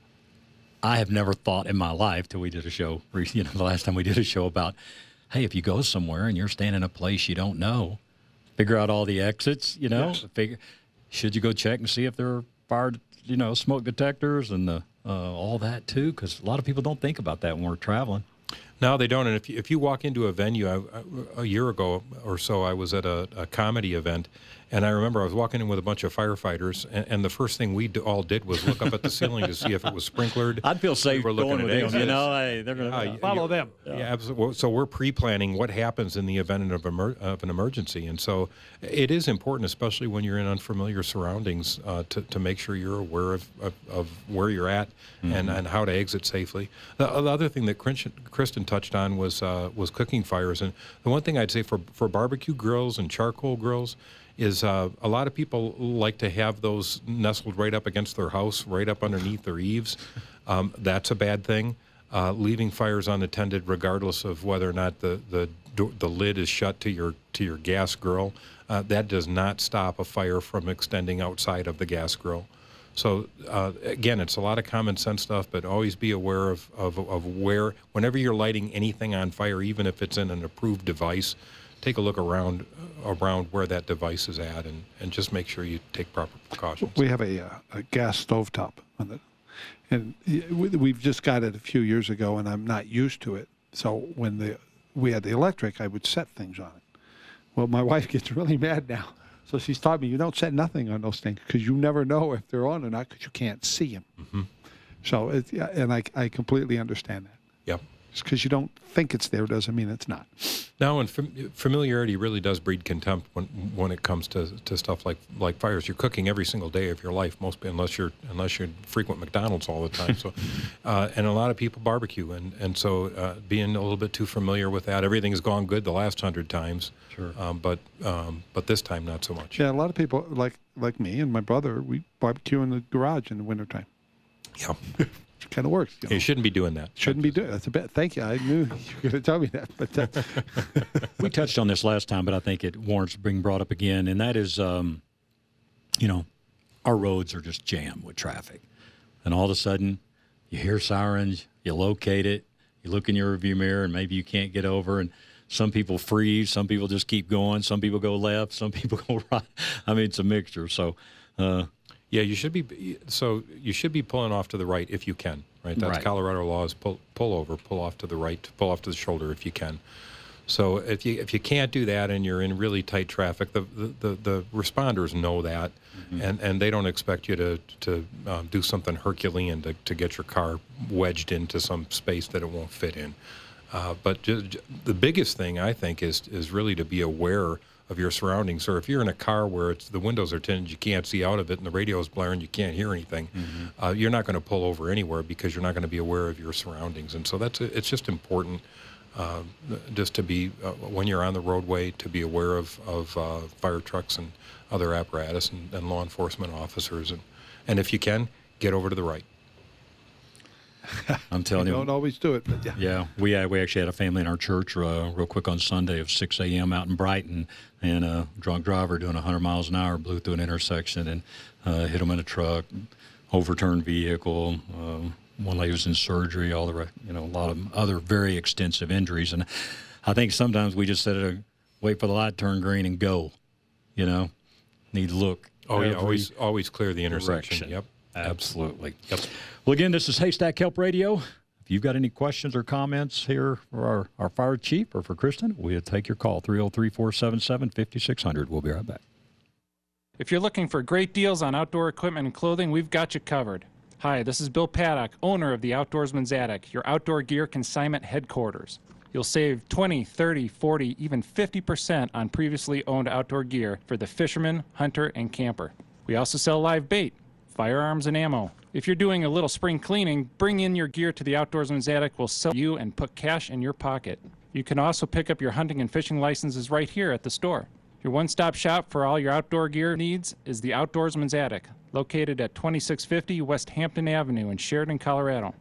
I have never thought in my life, till we did a show, you know, the last time we did a show about, hey, if you go somewhere and you're staying in a place you don't know, figure out all the exits, you know, yes. Should you go check and see if there are fire, you know, smoke detectors and all that too? Because a lot of people don't think about that when we're traveling. No, they don't. And if you walk into a venue, a year ago or so, I was at a comedy event, and I remember I was walking in with a bunch of firefighters, and the first thing we all did was look up at the ceiling to see if it was sprinklered. I'd feel safe going with them, you know. Hey, they're going to follow them. Yeah, absolutely. So we're pre-planning what happens in the event of an emergency, and so it is important, especially when you're in unfamiliar surroundings, to make sure you're aware of where you're at and how to exit safely. The other thing that Kristen touched on was cooking fires, and the one thing I'd say for barbecue grills and charcoal grills is a lot of people like to have those nestled right up against their house, right up underneath their eaves. That's a bad thing. Leaving fires unattended, regardless of whether or not the lid is shut to your gas grill, that does not stop a fire from extending outside of the gas grill. So again, it's a lot of common sense stuff, but always be aware of where, whenever you're lighting anything on fire, even if it's in an approved device, take a look around where that device is at, and just make sure you take proper precautions. We have a gas stovetop on it, and we've just got it a few years ago, and I'm not used to it. So when we had the electric, I would set things on it. Well, my wife gets really mad now. So she's taught me, you don't set nothing on those things because you never know if they're on or not because you can't see them. Mm-hmm. So, and I completely understand that. Yep. Just because you don't think it's there doesn't mean it's not. No, and familiarity really does breed contempt when it comes to stuff like fires. You're cooking every single day of your life, unless you frequent McDonald's all the time. So, and a lot of people barbecue, and so being a little bit too familiar with that, everything's gone good the last 100 times. Sure. But this time not so much. Yeah, a lot of people like me and my brother, we barbecue in the garage in the wintertime. Yeah. It kind of works. You shouldn't be doing that. Shouldn't be doing it. That's a bit. Thank you. I knew you were going to tell me that. But we touched on this last time, but I think it warrants being brought up again, and that is, you know, our roads are just jammed with traffic, and all of a sudden, you hear sirens, you locate it, you look in your rearview mirror, and maybe you can't get over, and some people freeze, some people just keep going, some people go left, some people go right. I mean, it's a mixture. So. Yeah, you should be pulling off to the right if you can, right? That's right. Colorado law is pull over, pull off to the right, pull off to the shoulder if you can. So if you can't do that and you're in really tight traffic, the responders know that, and they don't expect you to do something Herculean to get your car wedged into some space that it won't fit in. But the biggest thing I think is really to be aware of your surroundings. So if you're in a car where the windows are tinted, you can't see out of it, and the radio is blaring, you can't hear anything, you're not going to pull over anywhere because you're not going to be aware of your surroundings. And so it's just important just to be, when you're on the roadway, to be aware of fire trucks and other apparatus and law enforcement officers. And if you can, get over to the right. I'm telling you. Don't always do it, but yeah. Yeah, we actually had a family in our church real quick on Sunday of 6 a.m. out in Brighton, and a drunk driver doing 100 miles an hour blew through an intersection and hit them in a truck, overturned vehicle. One lady was in surgery. A lot of other very extensive injuries, and I think sometimes we just wait for the light to turn green and go. Need to look. Oh yeah, always clear the intersection. Direction. Yep, absolutely. Yep. Well, again, this is Haystack Help Radio. If you've got any questions or comments here for our fire chief or for Kristen, we'll take your call, 303-477-5600. We'll be right back. If you're looking for great deals on outdoor equipment and clothing, we've got you covered. Hi, this is Bill Paddock, owner of the Outdoorsman's Attic, your outdoor gear consignment headquarters. You'll save 20, 30, 40, even 50% on previously owned outdoor gear for the fisherman, hunter, and camper. We also sell live bait, firearms, and ammo. If you're doing a little spring cleaning, bring in your gear to the Outdoorsman's Attic. We'll sell you and put cash in your pocket. You can also pick up your hunting and fishing licenses right here at the store. Your one-stop shop for all your outdoor gear needs is the Outdoorsman's Attic, located at 2650 West Hampton Avenue in Sheridan, Colorado.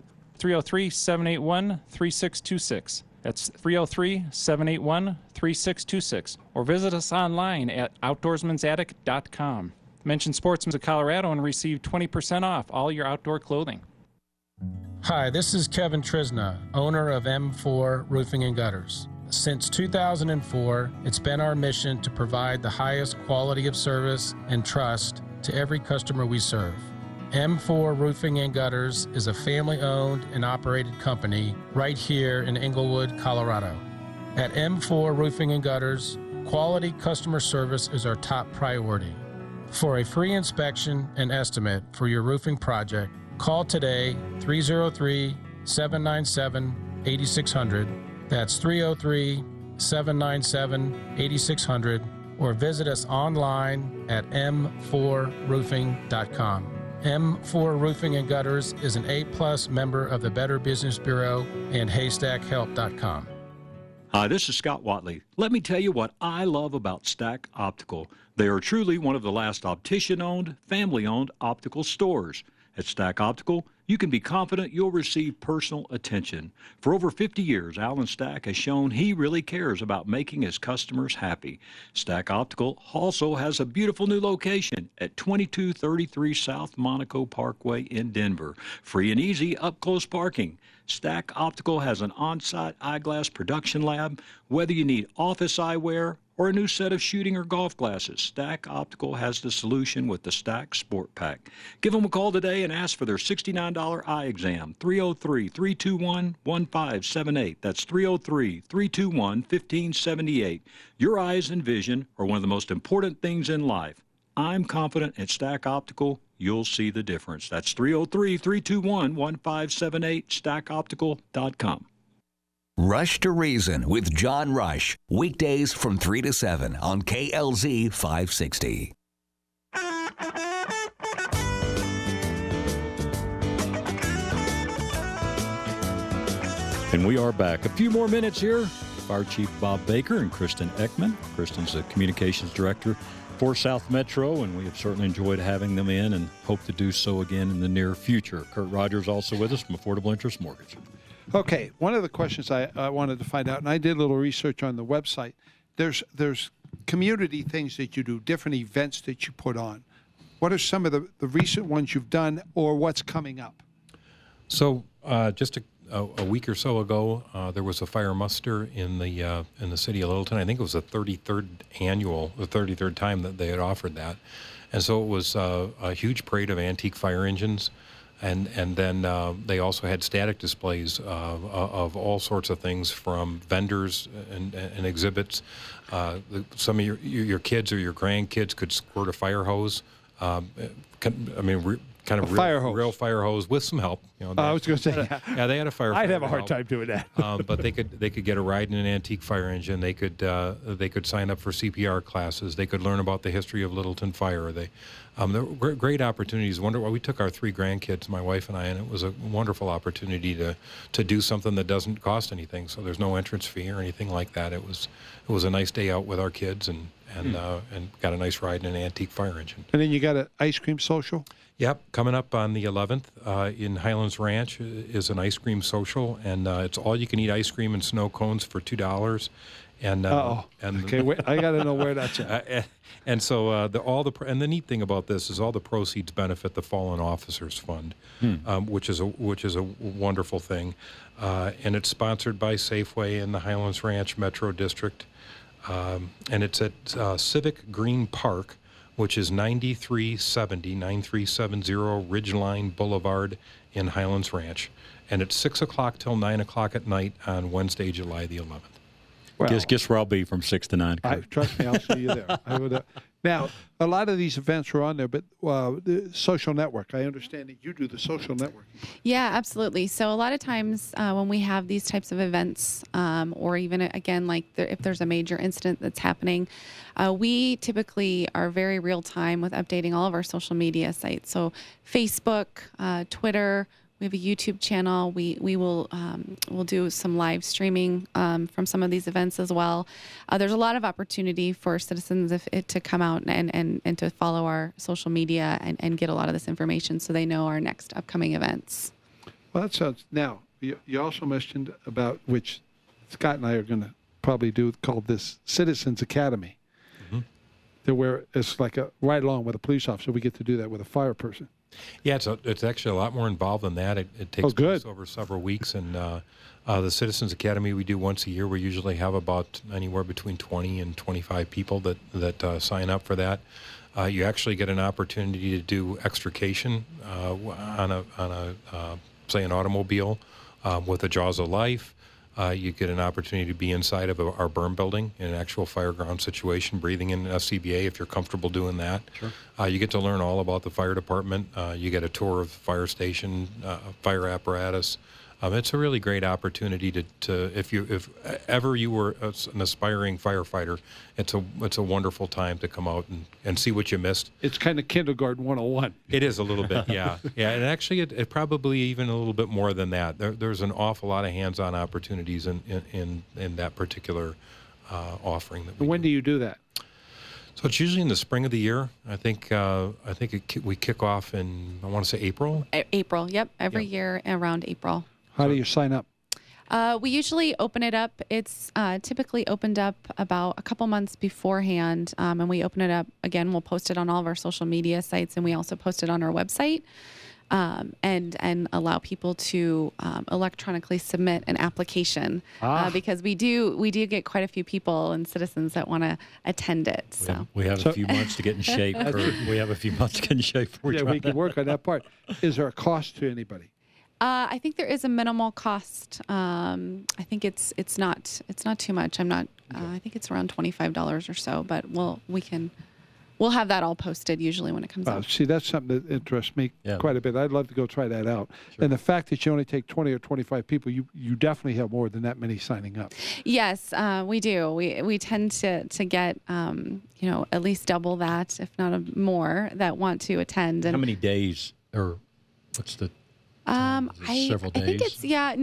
303-781-3626. That's 303-781-3626. Or visit us online at outdoorsmansattic.com. Mention Sportsman's of Colorado and receive 20% off all your outdoor clothing. Hi, this is Kevin Trisna, owner of M4 Roofing and Gutters. Since 2004, it's been our mission to provide the highest quality of service and trust to every customer we serve. M4 Roofing and Gutters is a family-owned and operated company right here in Englewood, Colorado. At M4 Roofing and Gutters, quality customer service is our top priority. For a free inspection and estimate for your roofing project, call today 303-797-8600. That's 303-797-8600, or visit us online at m4roofing.com. M4 Roofing and Gutters is an A+ member of the Better Business Bureau and HaystackHelp.com. Hi, this is Scott Watley. Let me tell you what I love about Stack Optical. They are truly one of the last optician-owned, family-owned optical stores. At Stack Optical, you can be confident you'll receive personal attention. For over 50 years, Alan Stack has shown he really cares about making his customers happy. Stack Optical also has a beautiful new location at 2233 South Monaco Parkway in Denver. Free and easy up-close parking. Stack Optical has an on-site eyeglass production lab. Whether you need office eyewear or a new set of shooting or golf glasses, Stack Optical has the solution with the Stack Sport Pack. Give them a call today and ask for their $69 eye exam, 303-321-1578. That's 303-321-1578. Your eyes and vision are one of the most important things in life. I'm confident at Stack Optical, you'll see the difference. That's 303-321-1578, stackoptical.com. Rush to Reason with John Rush. Weekdays from 3 to 7 on KLZ 560. And we are back. A few more minutes here. Fire Chief Bob Baker and Kristen Ekman. Kristen's the Communications Director for South Metro, and we have certainly enjoyed having them in and hope to do so again in the near future. Kurt Rogers also with us from Affordable Interest Mortgage. Okay, one of the questions I wanted to find out, and I did a little research on the website, there's community things that you do, different events that you put on. What are some of the recent ones you've done or what's coming up? So just a week or so ago, there was a fire muster in the city of Littleton. I think it was the 33rd time that they had offered that. And so it was a huge parade of antique fire engines. And then they also had static displays of all sorts of things, from vendors and exhibits. Some of your kids or your grandkids could squirt a fire hose. Real fire hose with some help. I was going to say, yeah, they had a fire. I'd have a hard time doing that. But they could get a ride in an antique fire engine. They could sign up for CPR classes. They could learn about the history of Littleton Fire. There were great opportunities. We took our 3 grandkids, my wife and I, and it was a wonderful opportunity to do something that doesn't cost anything. So there's no entrance fee or anything like that. It was a nice day out with our kids and got a nice ride in an antique fire engine. And then you got an ice cream social? Yep, coming up on the 11th in Highlands Ranch is an ice cream social, and it's all-you-can-eat ice cream and snow cones for $2. And okay, wait, I got to know where that's at. And so the neat thing about this is all the proceeds benefit the Fallen Officers Fund, which is a wonderful thing, and it's sponsored by Safeway in the Highlands Ranch Metro District, and it's at Civic Green Park, which is 9370 Ridgeline Boulevard in Highlands Ranch. And it's 6 o'clock till 9 o'clock at night on Wednesday, July the 11th. Well, guess where I'll be from 6 to 9. Trust me, I'll see you there. Now, a lot of these events are on there, but the social network, I understand that you do the social network. Yeah, absolutely. So a lot of times when we have these types of events, or even, again, like if there's a major incident that's happening, we typically are very real time with updating all of our social media sites. So Facebook, Twitter, we have a YouTube channel. We will we'll do some live streaming from some of these events as well. There's a lot of opportunity for citizens to come out and to follow our social media and get a lot of this information so they know our next upcoming events. Well, that sounds. Now, you also mentioned about, which Scott and I are going to probably do, called this Citizens Academy. To where it's like right along with a police officer, we get to do that with a fire person. Yeah, it's actually a lot more involved than that. It takes place over several weeks, and the Citizens Academy we do once a year. We usually have about anywhere between 20 and 25 people that sign up for that. You actually get an opportunity to do extrication on a say an automobile with a Jaws of Life. You get an opportunity to be inside of our burn building in an actual fire ground situation, breathing in an SCBA if you're comfortable doing that. Sure. You get to learn all about the fire department. You get a tour of the fire station, fire apparatus. It's a really great opportunity to if ever you were an aspiring firefighter, it's a wonderful time to come out and see what you missed. It's kind of kindergarten 101. It is a little bit, yeah. And actually it probably even a little bit more than that. There's an awful lot of hands-on opportunities in that particular offering. When do you do that? So it's usually in the spring of the year. I think we kick off in, I want to say April. April, yep. Every year around April. How do you sign up? We usually open it up. It's typically opened up about a couple months beforehand, and we open it up again. We'll post it on all of our social media sites, and we also post it on our website, and allow people to electronically submit an application because we do get quite a few people and citizens that want to attend it. So we have a few months to get in shape. We have a few months to get in shape. Yeah, we can work on that part. Is there a cost to anybody? I think there is a minimal cost. I think it's not too much. I'm not. I think it's around $25 or so. But we'll have that all posted usually when it comes out. See, that's something that interests me quite a bit. I'd love to go try that out. Sure. And the fact that you only take 20 or 25 people, you definitely have more than that many signing up. Yes, we do. We tend to get at least double that, if not more, that want to attend. And how many days or what's the? Several days. I think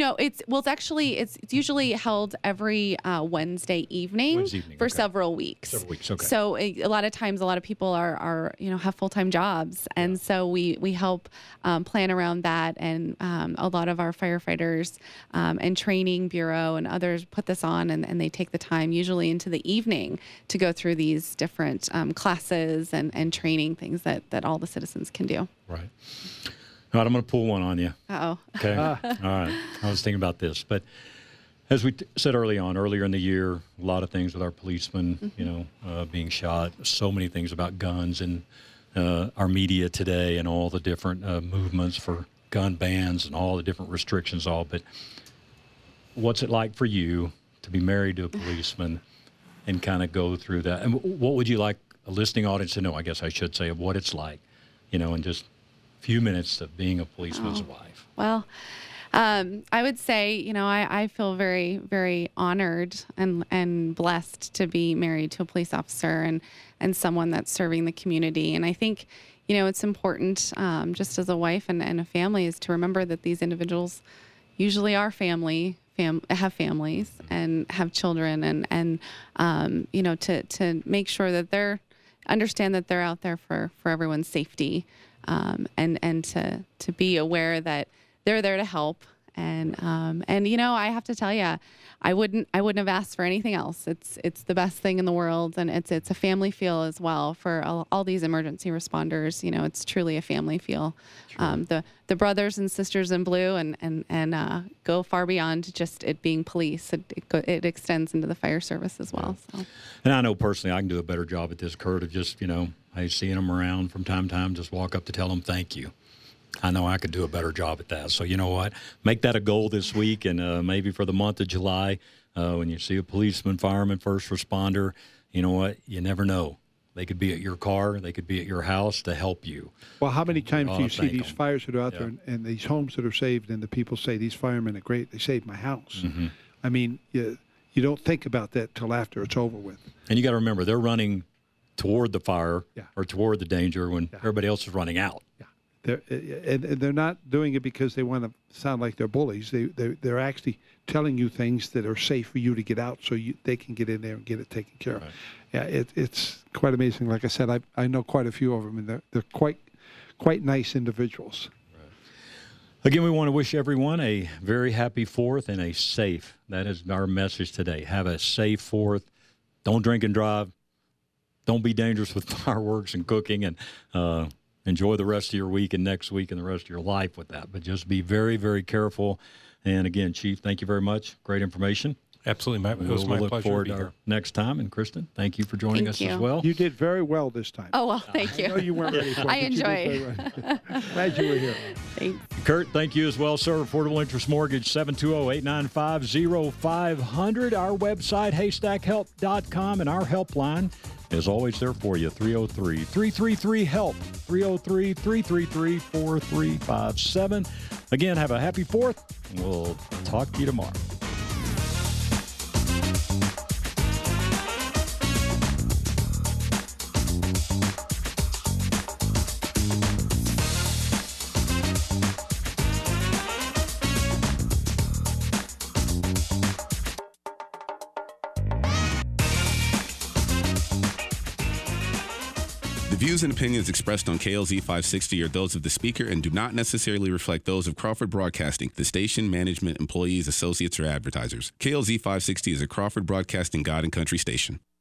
it's usually held every Wednesday evening for several weeks. Okay. So a lot of times, a lot of people are have full-time jobs, and so we help plan around that. And a lot of our firefighters and training bureau and others put this on, and they take the time usually into the evening to go through these different classes and training things that all the citizens can do. Right. All right, I'm going to pull one on you. Uh-oh. Okay. All right. I was thinking about this, but as we said earlier in the year, a lot of things with our policemen, being shot, so many things about guns and our media today and all the different movements for gun bans and all the different restrictions, but what's it like for you to be married to a policeman and kind of go through that? And what would you like a listening audience to know, I guess I should say, of what it's like, and just few minutes of being a policeman's wife? Well, I would say, I feel very, very honored and blessed to be married to a police officer and someone that's serving the community. And I think, it's important, just as a wife and a family, is to remember that these individuals usually are have families and have children, and to make sure that understand that they're out there for everyone's safety. and to be aware that they're there to help. And I have to tell you, I wouldn't have asked for anything else. It's the best thing in the world, and it's a family feel as well for all these emergency responders. It's truly a family feel. The brothers and sisters in blue and go far beyond just it being police. It extends into the fire service as well. So. And I know personally I can do a better job at this, Kurt, of just seeing them around from time to time, just walk up to tell them thank you. I know I could do a better job at that. So you know what? Make that a goal this week, and maybe for the month of July, when you see a policeman, fireman, first responder, you know what? You never know. They could be at your car. They could be at your house to help you. Well, how many times do you see these fires that are out Yeah. there and these homes that are saved, and the people say, these firemen are great. They saved my house. Mm-hmm. I mean, you don't think about that till after it's over with. And you got to remember, they're running toward the fire or toward the danger when everybody else is running out. They're not doing it because they want to sound like they're bullies. They're actually telling you things that are safe for you to get out, so they can get in there and get it taken care of. Yeah, it's quite amazing. Like I said, I know quite a few of them, and they're quite nice individuals. Again, we want to wish everyone a very happy 4th and a safe. That is our message today. Have a safe 4th. Don't drink and drive. Don't be dangerous with fireworks and cooking, and enjoy the rest of your week and next week and the rest of your life with that. But just be very, very careful. And again, Chief, thank you very much. Great information. Absolutely. It was my look pleasure forward to be to here. our next time. And Kristen, thank you for joining Thank us you. as well. You did very well this time. Oh, well, thank you. I know you weren't ready for it. I but you did enjoy. very well. Glad you were here. Thanks. Kurt, thank you as well, sir. Affordable Interest Mortgage, 720-895-0500. Our website, haystackhelp.com, and our helpline is always there for you, 303-333-HELP, 303-333-4357. Again, have a happy 4th, and we'll talk to you tomorrow. The views and opinions expressed on KLZ 560 are those of the speaker and do not necessarily reflect those of Crawford Broadcasting, the station, management, employees, associates, or advertisers. KLZ 560 is a Crawford Broadcasting God and Country station.